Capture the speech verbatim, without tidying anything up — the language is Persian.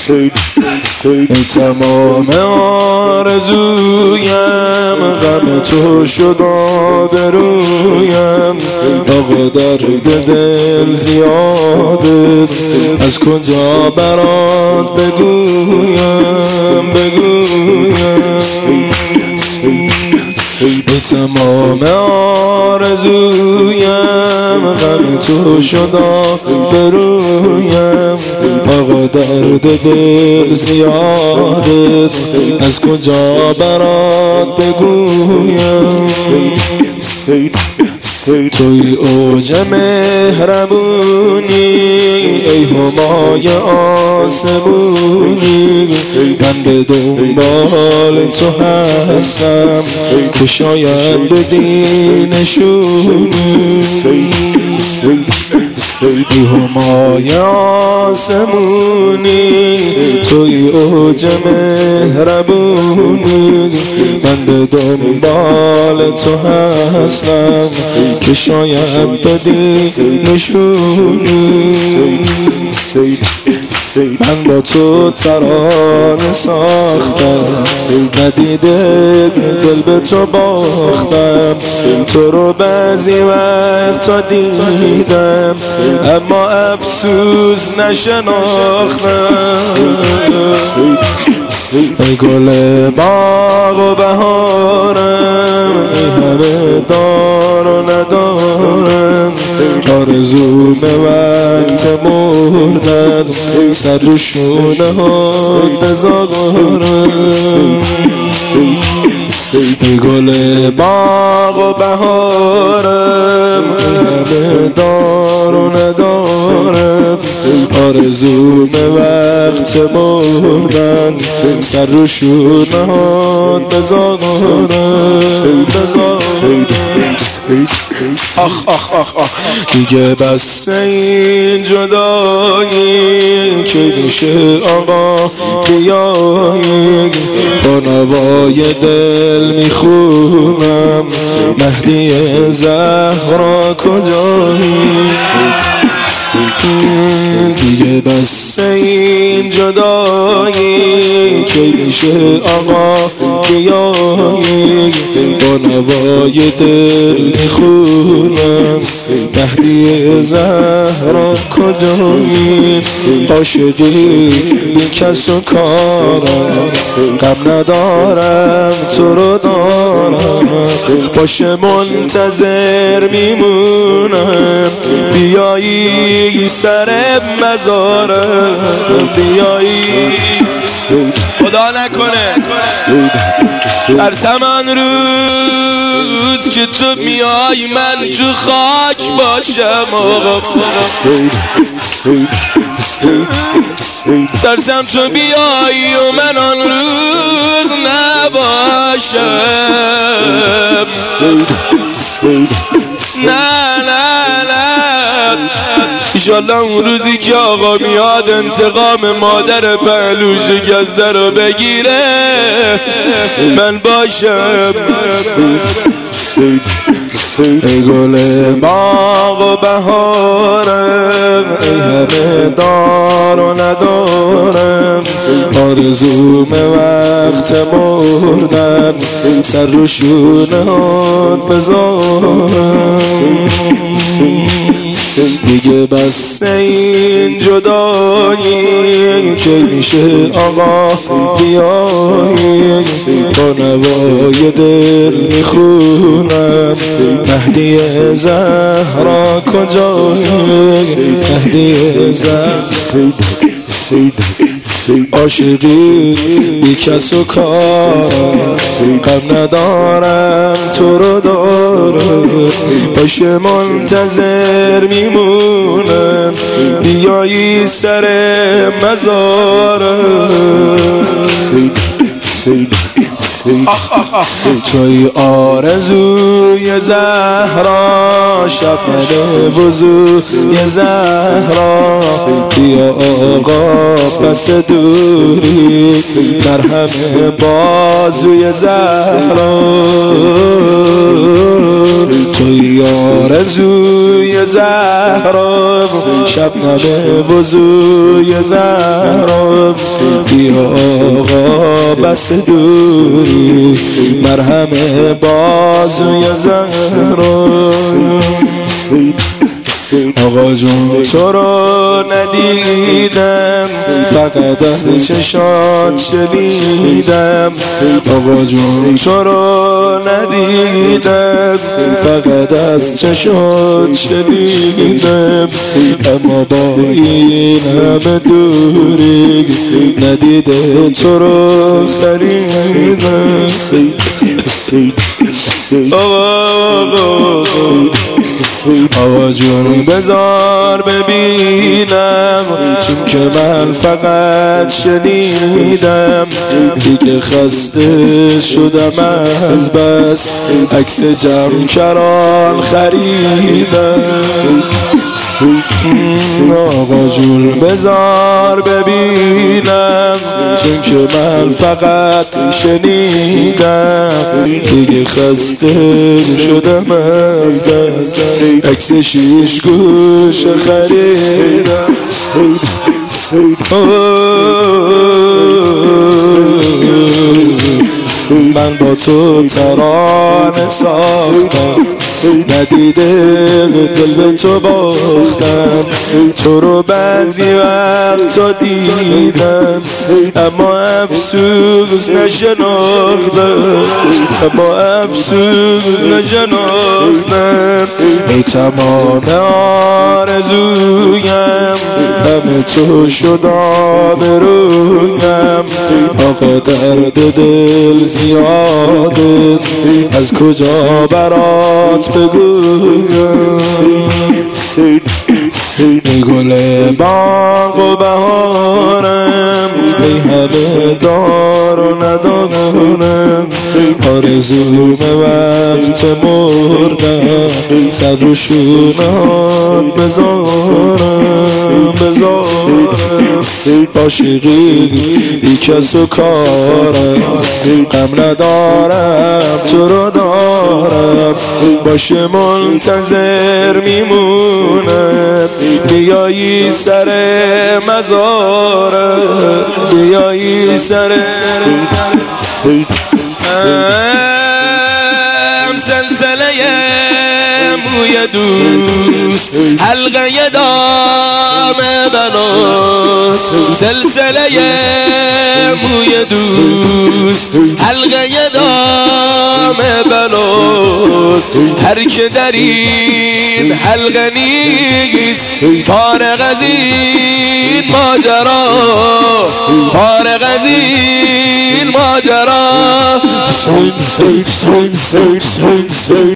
ای تمام آرزویم غم تو شد آبرویم آقا درد دل زیاده از کجا برات بگویم بگویم ای تمام آرزویم غم تو شد آبرویم آقا درد دل زیاده از کجا برات بگویم توی اوج مهربونی ای همای آسمونی من به دنبال تو هستم که شاید بدی نشونی ای همای آسمونی توی اوج مهربونی من به دنبال تو هستم که شاید بدی نشونی من با تو ترانه ساختم ندیده دل به تو باختم تو رو بعضی وقتا دیدم اما افسوس نشناختم ای گل باغ و بهارم ای همه دار و ندارم آرزو به وقت مردن سر رو شونه ها بذارم ای گل باغ و بهارم ای همه دار و ندارم آرزو به وقت مردن سر رو شونه ها بذارم بذارم آخ آخ آخ آخ دیگه بس این جدایی که میشه آقا بیایی با نوای دل میخونم مهدی زهرا کجایی دیگه بس این جدایی که میشه آقا بیایی با نوای دل میخونم مهدی زهرا کجایی عاشقی بی کس و کارم غم ندارم تو رو دارم باشه منتظر میمونم بیایی سر مزارم بیایی خدا نکنه ترسم آن روز که تو میای من تو خاک باشم آقا ترسم تو بیایی و من آن روز نباشم نه نه نه ایشالله اون روزی که آقا میاد انتقام مادر پهلو شکسته رو بگیره من باشم ای گل باغ و بهارم ای همه دار و ندارم آرزو به وقت مردن سر رو شونه ها بذارم دیگه بس این جدایی که میشه آقا بیایی با نوای دل میخونم مهدی زهرا کجایی مهدی زهرا عاشقی بی کس و کار غم ندارم تو رو دارم باشه منتظر میمونم بیایی سر مزارم توی آرزوی زهرا شب من وضوی زهرا بیا آقا پس دوری در همه بازوی زهرا توی آرزوی زهرا شبنم وضوی زهرا بیا آقا بس دوری مرهم بازوی زهرا آقا جون تو رو ندیدم فقط از چشات شنیدم آقا جون تو رو ندیدم فقط از چشات شنیدم اما با این همه دوری ندیده تو رو خریدم آقا جون بذار ببینم چون که من فقط شنیدم دیگه خسته شدم از بس عکس جمع کران خریدم آقا جون بذار ببینم چون که من فقط شنیدم دیگه خسته شدم از بس عکس شیش گوش خریدم من با تو ترانه ساختم ندیده دل به تو باختم تو رو بعضی وقت تا دیدم اما افسوس نشناختم اما افسوس نشناختم ای تمام آرزویم همه تو شد آبرویم آقا درد دل زیاده از کجا برات بگویم ای گل باغ و بهارم ای همه دار و ندارم آرزوم وقت مردم سر و شونات بذارم بذارم عاشقی بی کس و کارم غم ندارم تو رو دارم باشه منتظر میمونم بیایی سر مزارم بیایی سر هم سلسله موی دوست حلقه دام بناست سلسله موی دوست حلقه دام بناست هر که در این حلقه نیست فارغ از این ماجرا فارغ از این ماجرا